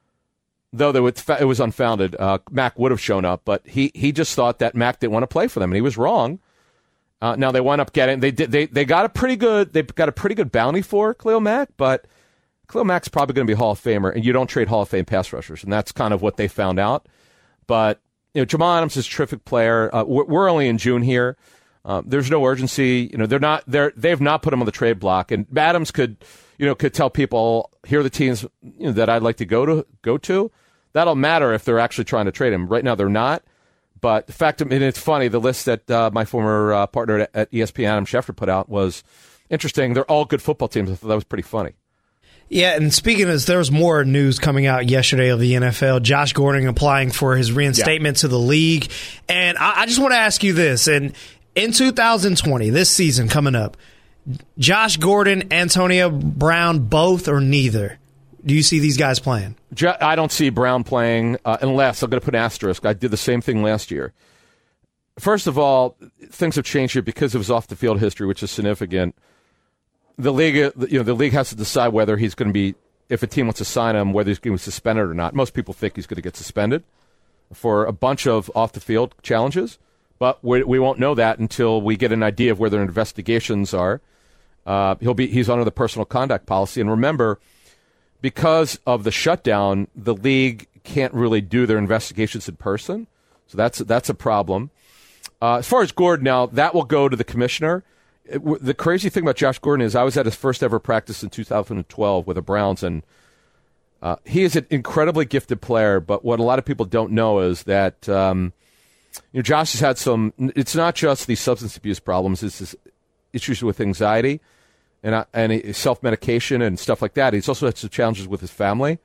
though it was unfounded, uh, Mack would have shown up, but he, he just thought that Mack didn't want to play for them, and he was wrong. Uh, now they wound up getting they did they they got a pretty good they got a pretty good bounty for Khalil Mack, but Khalil Mack's probably going to be Hall of Famer, and you don't trade Hall of Fame pass rushers, and that's kind of what they found out. But you know, Jamal Adams is a terrific player. Uh, we're, we're only in June here. Uh, there's no urgency. You know, they're not they're they've not put him on the trade block, and Adams could you know could tell people here are the teams you know, that I'd like to go to go to. That'll matter if they're actually trying to trade him. Right now, they're not. But the fact, and it's funny, the list that uh, my former uh, partner at E S P N, Adam Schefter, put out was interesting. They're all good football teams. I thought that was pretty funny. Yeah, and speaking of, there was more news coming out yesterday of the N F L. Josh Gordon applying for his reinstatement yeah. to the league. And I, I just want to ask you this. And in two thousand twenty, this season coming up, Josh Gordon, Antonio Brown, both or neither? Do you see these guys playing? I don't see Brown playing uh, unless, I'm going to put an asterisk, I did the same thing last year. first of all, things have changed here because of his off-the-field history, which is significant. The league, you know, the league has to decide whether he's going to be, if a team wants to sign him, whether he's going to be suspended or not. Most people think he's going to get suspended for a bunch of off-the-field challenges, but we, we won't know that until we get an idea of where their investigations are. Uh, he'll be he's under the personal conduct policy, and remember, because of the shutdown, the league can't really do their investigations in person, so that's that's a problem. Uh, as far as Gordon now, that will go to the commissioner. It, w- the crazy thing about Josh Gordon is I was at his first ever practice in two thousand twelve with the Browns, and uh, he is an incredibly gifted player. But what a lot of people don't know is that um, you know Josh has had some. It's not just the substance abuse problems; it's this issues with anxiety and uh, and self medication and stuff like that. He's also had some challenges with his family,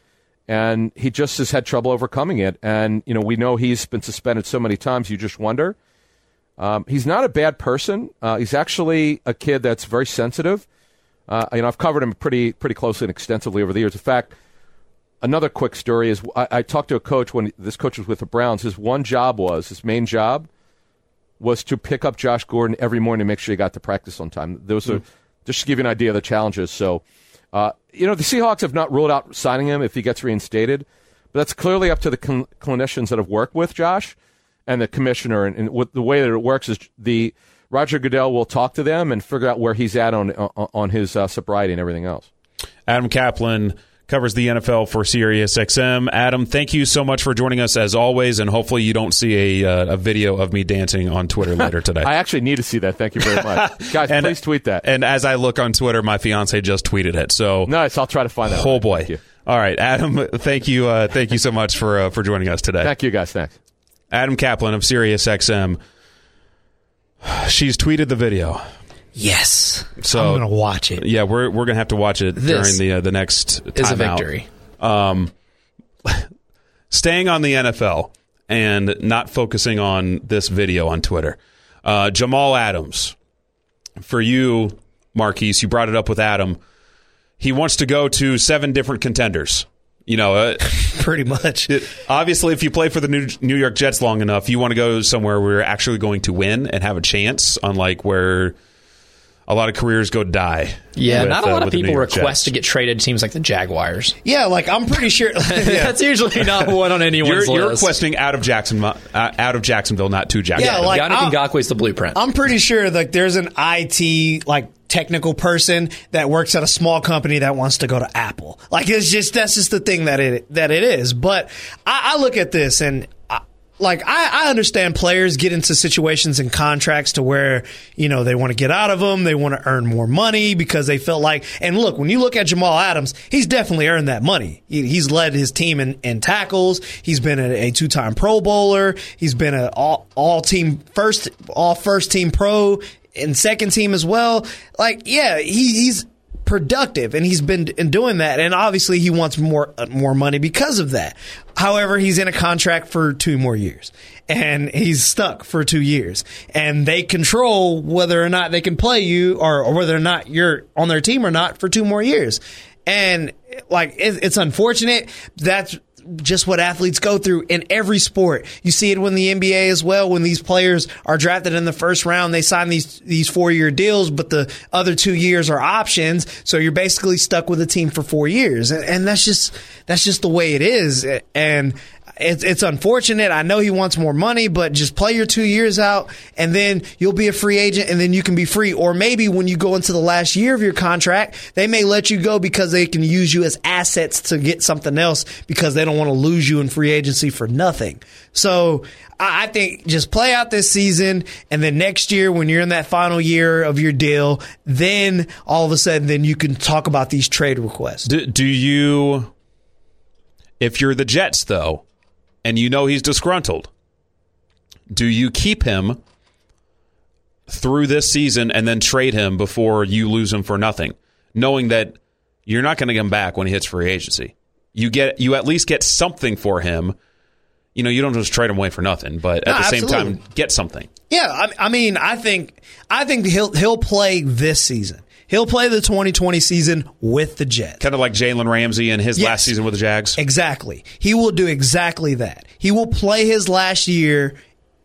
and he just has had trouble overcoming it. And you know, we know he's been suspended so many times. You just wonder. Um, he's not a bad person. Uh, he's actually a kid that's very sensitive. Uh, you know, I've covered him pretty pretty closely and extensively over the years. In fact, another quick story is I, I talked to a coach when this coach was with the Browns. His one job was, his main job was to pick up Josh Gordon every morning and make sure he got to practice on time. Those are, just to give you an idea of the challenges. So, uh, you know, the Seahawks have not ruled out signing him if he gets reinstated, but that's clearly up to the cl- clinicians that have worked with Josh and the commissioner, and, and what, the way that it works is the Roger Goodell will talk to them and figure out where he's at on on, on his uh, sobriety and everything else. Adam Kaplan covers the N F L for Sirius X M. Adam, thank you so much for joining us as always, and hopefully you don't see a uh, a video of me dancing on Twitter later today. I actually need to see that. Thank you very much. Guys, and, please tweet that. And as I look on Twitter, my fiance just tweeted it. So nice. I'll try to find that. Oh, boy. All right, Adam, thank you uh, thank you so much for uh, for joining us today. Thank you, guys. Thanks. Adam Kaplan of Sirius X M. She's tweeted the video. Yes. So I'm going to watch it. Yeah, we're we're going to have to watch it This during the uh, the next is a timeout. victory. Um, staying on the N F L and not focusing on this video on Twitter. Uh, Jamal Adams. For you, Marquise, you brought it up with Adam. He wants to go to seven different contenders. You know, uh, pretty much. It, obviously, if you play for the New, New York Jets long enough, you want to go somewhere where you're actually going to win and have a chance, unlike where a lot of careers go die. Yeah, with, not a lot uh, of people request Jets. to get traded to teams like the Jaguars. Yeah, like I'm pretty sure That's usually not one on anyone's You're, you're list. requesting out of Jacksonville, uh, out of Jacksonville, not to Jacksonville. Yeah, like, Yannick I'm- Ngakoue's the blueprint. I'm pretty sure like there's an I T like technical person that works at a small company that wants to go to Apple. Like it's just that's just the thing that it that it is. But I, I look at this and I, like I, I understand players get into situations and contracts to where you know they want to get out of them, they want to earn more money because they feel like. And look, when you look at Jamal Adams, he's definitely earned that money. He, he's led his team in, in tackles. He's been a, a two-time Pro Bowler. He's been an all all team first all first team Pro. And second team as well. Like, yeah, he, he's productive, and he's been in doing that. And obviously, he wants more uh, more money because of that. However, he's in a contract for two more years, and he's stuck for two years. And they control whether or not they can play you, or, or whether or not you're on their team or not for two more years. And like, it, it's unfortunate. That's just what athletes go through in every sport. You see it when the N B A as well, when these players are drafted in the first round, they sign these these four-year deals, but the other two years are options, so you're basically stuck with a team for four years. And, and that's just that's just the way it is. And it's, it's unfortunate. I know he wants more money, but just play your two years out, and then you'll be a free agent, and then you can be free. Or maybe when you go into the last year of your contract, they may let you go because they can use you as assets to get something else because they don't want to lose you in free agency for nothing. So I think just play out this season, and then next year when you're in that final year of your deal, then all of a sudden then you can talk about these trade requests. Do, do you, if you're the Jets, though, and you know he's disgruntled, do you keep him through this season and then trade him before you lose him for nothing, knowing that you're not going to get him back when he hits free agency? You get you at least get something for him. You know, you don't just trade him away for nothing, but at No, the same absolutely. time, get something. Yeah, I, I mean, I think I think he'll he'll play this season. He'll play the twenty twenty season with the Jets. Kind of like Jalen Ramsey in his Yes. last season with the Jags. Exactly. He will do exactly that. He will play his last year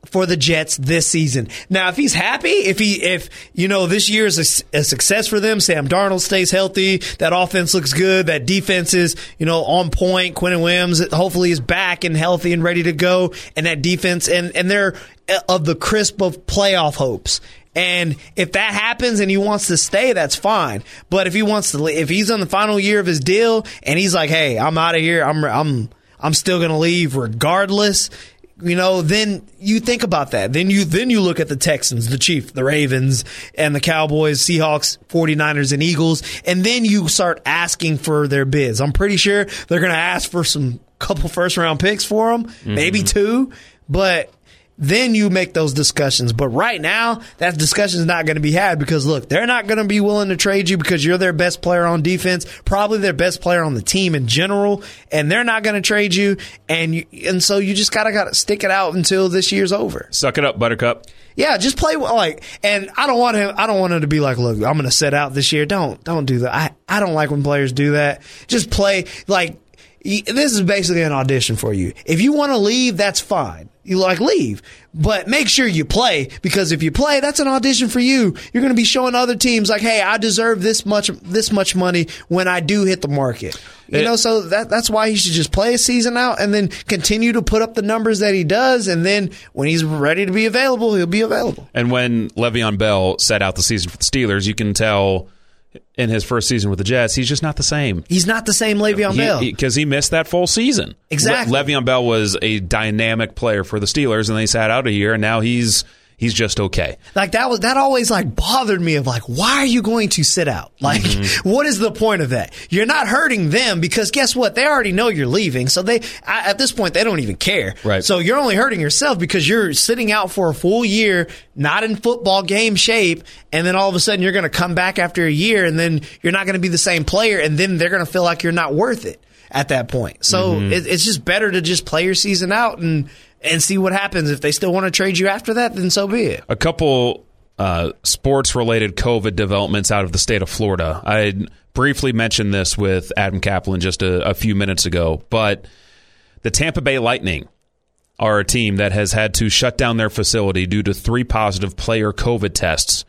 for the Jets this season. Now, if he's happy, if he, if you know this year is a, a success for them, Sam Darnold stays healthy, that offense looks good, that defense is you know on point. Quentin Williams hopefully is back and healthy and ready to go, and that defense and and they're of the crisp of playoff hopes. And if that happens and he wants to stay, that's fine. But if he wants to, if he's on the final year of his deal and he's like, "Hey, I'm out of here. I'm I'm I'm still going to leave regardless." You know, then you think about that. Then you then you look at the Texans, the Chiefs, the Ravens, and the Cowboys, Seahawks, forty-niners, and Eagles, and then you start asking for their bids. I'm pretty sure they're going to ask for some couple first-round picks for them, mm-hmm. maybe two, but then you make those discussions. But right now, that discussion is not going to be had because, look, they're not going to be willing to trade you because you're their best player on defense, probably their best player on the team in general, and they're not going to trade you. And you, and so you just gotta gotta stick it out until this year's over. Suck it up, Buttercup. Yeah, just play like. And I don't want him. I don't want him to be like, look, I'm going to sit out this year. Don't don't do that. I I don't like when players do that. Just play like. This is basically an audition for you. If you want to leave, that's fine. You like leave, but make sure you play because if you play, that's an audition for you. You're going to be showing other teams like, hey, I deserve this much, this much money when I do hit the market. You it, know, so that that's why he should just play a season out and then continue to put up the numbers that he does. And then when he's ready to be available, he'll be available. And when Le'Veon Bell set out the season for the Steelers, you can tell in his first season with the Jets, he's just not the same. He's not the same Le'Veon he, Bell. Because he, he missed that full season. Exactly. Le- Le'Veon Bell was a dynamic player for the Steelers, and they sat out a year, and now he's he's just okay. Like that was that always like bothered me of like, why are you going to sit out? Like, mm-hmm. what is the point of that? You're not hurting them because guess what? They already know you're leaving. So they I, at this point they don't even care. Right. So you're only hurting yourself because you're sitting out for a full year, not in football game shape, and then all of a sudden you're going to come back after a year and then you're not going to be the same player, and then they're going to feel like you're not worth it at that point. So mm-hmm. it, it's just better to just play your season out and and see what happens. If they still want to trade you after that, then so be it. A couple uh, sports-related COVID developments out of the state of Florida. I briefly mentioned this with Adam Kaplan just a, a few minutes ago, but the Tampa Bay Lightning are a team that has had to shut down their facility due to three positive player COVID tests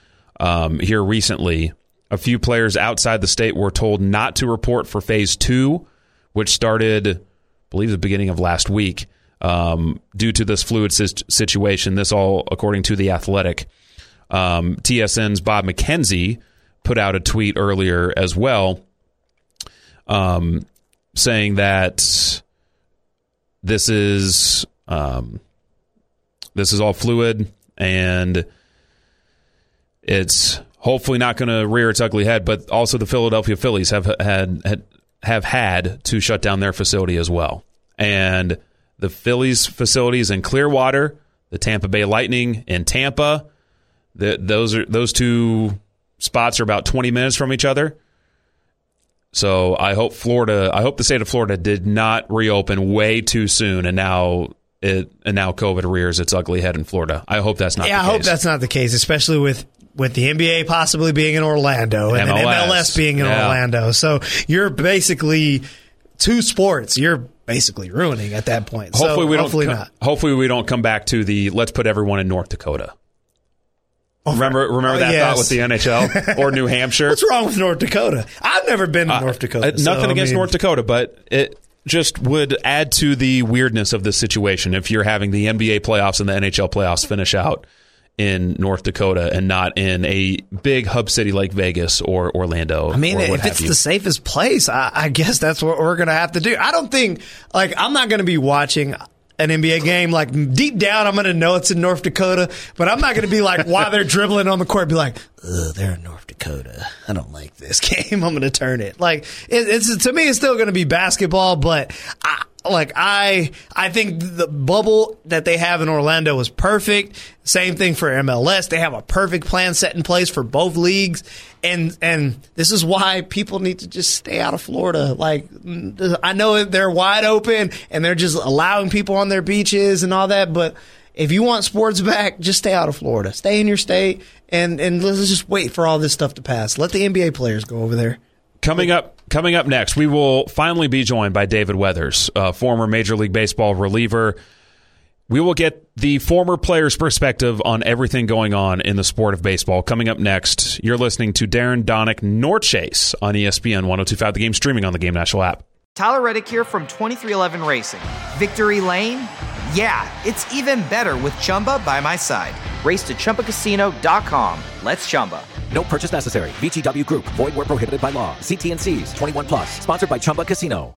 um, here recently. A few players outside the state were told not to report for phase two, which started, I believe, the beginning of last week. Um, due to this fluid situation, this all according to The Athletic. Um, T S N's Bob McKenzie put out a tweet earlier as well, um, saying that this is um, this is all fluid and it's hopefully not going to rear its ugly head. But also, the Philadelphia Phillies have had, had have had to shut down their facility as well, and the Phillies facilities in Clearwater, the Tampa Bay Lightning in Tampa. The, those are those two spots are about twenty minutes from each other. So I hope Florida, I hope the state of Florida did not reopen way too soon, and now it and now COVID rears its ugly head in Florida. I hope that's not. Yeah, the I case. hope that's not the case, especially with. With the N B A possibly being in Orlando and M L S. then M L S being in yeah. Orlando. So you're basically two sports. You're basically ruining at that point. Hopefully so we hopefully don't. not. Hopefully we don't come back to the let's put everyone in North Dakota. Remember, remember that yes. thought with the N H L or New Hampshire. What's wrong with North Dakota? I've never been to uh, North Dakota. Uh, so, nothing against I mean, North Dakota, but it just would add to the weirdness of this situation if you're having the N B A playoffs and the N H L playoffs finish out in North Dakota and not in a big hub city like Vegas or Orlando. I mean, or what if have it's you. the safest place, I, I guess that's what we're going to have to do. I don't think, like, I'm not going to be watching an N B A game. Like, deep down, I'm going to know it's in North Dakota, but I'm not going to be like, while they're dribbling on the court, be like, ugh, they're in North Dakota. I don't like this game. I'm going to turn it. Like, it, it's to me, it's still going to be basketball, but I, like I, I think the bubble that they have in Orlando is perfect. Same thing for M L S. They have a perfect plan set in place for both leagues, and and this is why people need to just stay out of Florida. Like, I know they're wide open and they're just allowing people on their beaches and all that, but if you want sports back, just stay out of Florida. Stay in your state, and and let's just wait for all this stuff to pass. Let the N B A players go over there. Coming up, coming up next, we will finally be joined by David Weathers, uh, former Major League Baseball reliever. We will get the former player's perspective on everything going on in the sport of baseball. Coming up next, you're listening to Darren Donick Norchase on E S P N one oh two point five The Game, streaming on the Game National app. Tyler Reddick here from twenty-three eleven Racing. Victory Lane? Yeah, it's even better with Chumba by my side. Race to Chumba Casino dot com. Let's Chumba. No purchase necessary. V G W Group. Void where prohibited by law. See T and C's. twenty-one plus. Sponsored by Chumba Casino.